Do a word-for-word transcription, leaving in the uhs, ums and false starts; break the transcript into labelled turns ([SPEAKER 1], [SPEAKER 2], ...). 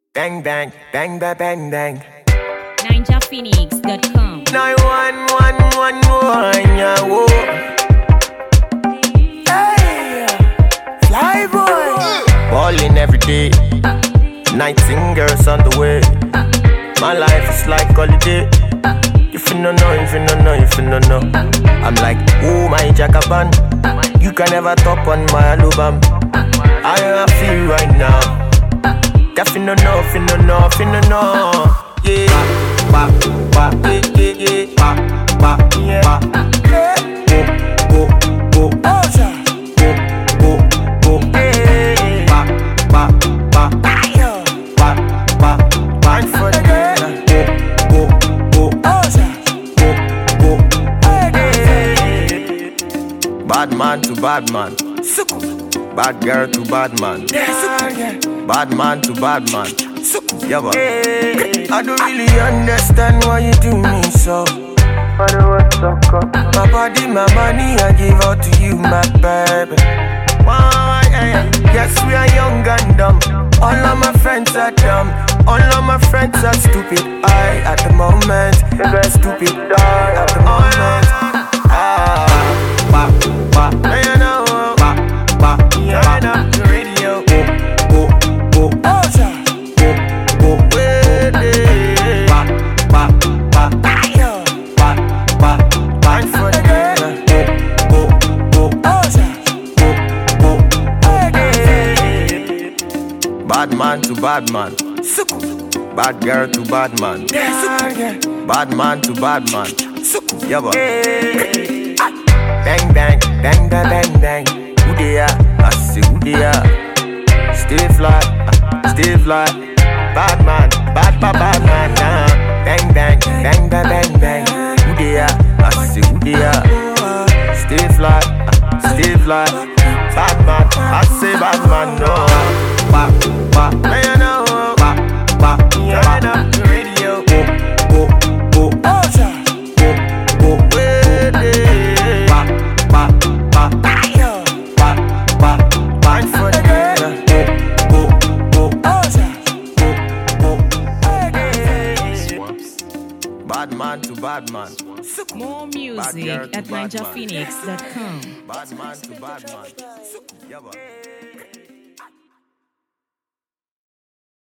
[SPEAKER 1] Bang bang, bang bang bang bang.
[SPEAKER 2] ninja phoenix dot com.
[SPEAKER 1] Nine one one one one, yeah, whoa. Hey, fly boy. Ballin' every day, nightingales on the way. My life is like holiday. If you don't know, if you don't know, if you don't know, I'm like, oh my Jackaban. You can never top on my album. I feel right now. If you don't know, if you don't know, if you don't know, yeah. Ba ba ba, yeah yeah yeah. Ba ba ba, yeah. Go go go, go go go, yeah. Ba ba ba, ba ba ba, for the girl. Go go go, go go go, yeah. Bad man to bad man. Bad girl to bad man. Bad man to bad man. Yeah, but I don't really understand why you do me so. My body, my money, I give out to you, my baby. Why, yeah. Yes, we are young and dumb. All of my friends are dumb. All of my friends are stupid. I, at the moment, stupid. I, at the moment. Ah, ba, ba, you know, ba, ba, turn up the radio. Go, go, go, go, go, way, ba, ba, ba, ba, ba, ba, for the girl. Go, go, go, go, go, bad man to bad man. Bad girl to bad man. Bad man to bad man. Yeah, but bang bang, bang bang bang bang. Who they are? I say who they are. Stay fly, stay fly. Bad man, bad bad bad man. Nah. Bang bang, bang bang bang bang. Who they are? I say who they are. Stay fly, stay fly. Bad man, I say bad man. No. Ba ba, you know. Ba ba, turn up the radio. Go go go, go go way. Ba ba ba, ba ba ba, for the girl. Go go go, go go. Bad man to bad man.
[SPEAKER 2] More music at ninja phoenix dot com.
[SPEAKER 1] Bad man to bad man. Yeah, but